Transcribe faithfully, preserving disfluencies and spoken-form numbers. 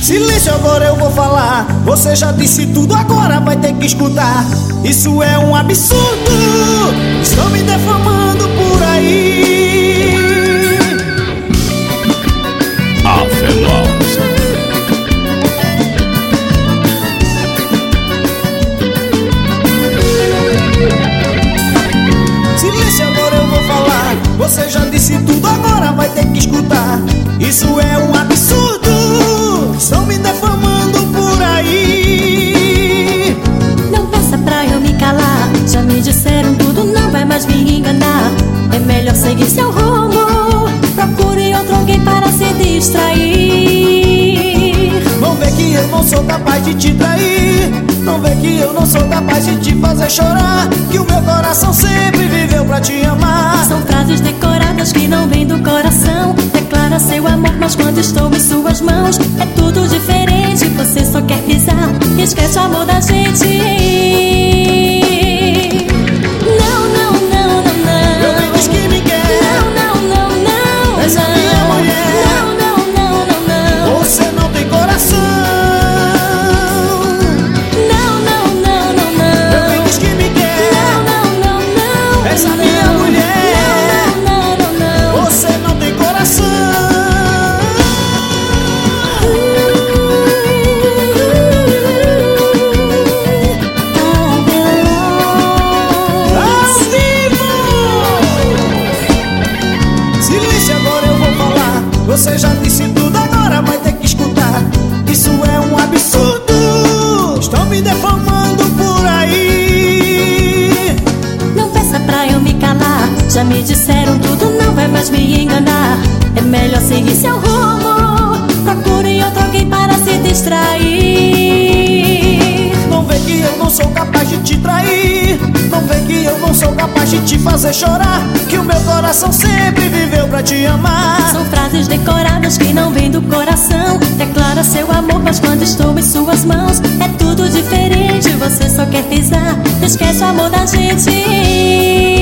Silêncio, agora eu vou falar. Você já disse tudo, agora vai ter que escutar. Isso é um absurdo, estão me defamando por aí. A Veloz. Silêncio, agora eu vou falar. Você já disse tudo, agora vai ter que escutar. Isso é um absurdo, estão me defamando por aí. Não peça pra eu me calar. Já me disseram tudo, não vai mais me enganar. É melhor seguir seu rumo. Procure outro alguém para se distrair. Não vê que eu não sou capaz de te trair. Não vê que eu não sou capaz de te fazer chorar. Que o meu coração sempre viveu pra te amar. São frases decoradas que não vêm do coração. Declara seu amor, mas quando estou em suas mãos é tudo diferente, você só quer pisar. Esquece o amor da gente. Não, não, não, não, não. Eu nem diz que me quer. Não, não, não, não. Essa é minha mulher. Não, não, não, não, não. Você não tem coração. Não, não, não, não, não. Eu nem diz que me quer. Não, não, não, não. Essa é minha mulher. Não, não, não, não. Você não tem coração. Ao vivo! Silêncio, agora eu vou falar. Você já disse tudo, agora vai ter que escutar. Isso é um absurdo, estão me defamando por aí. Não peça pra eu me calar. Já me disseram tudo, não vai mais me enganar. É melhor seguir seu rumo. Procure outro alguém para se distrair. Não vê que eu não sou capaz de te trair. Não vê que eu não sou capaz de te fazer chorar. Que o meu coração sempre viveu pra te amar. São frases decoradas que não vêm do coração. Declara seu amor, mas quando estou em suas mãos é tudo diferente, você só quer pisar. Esquece o amor da gente.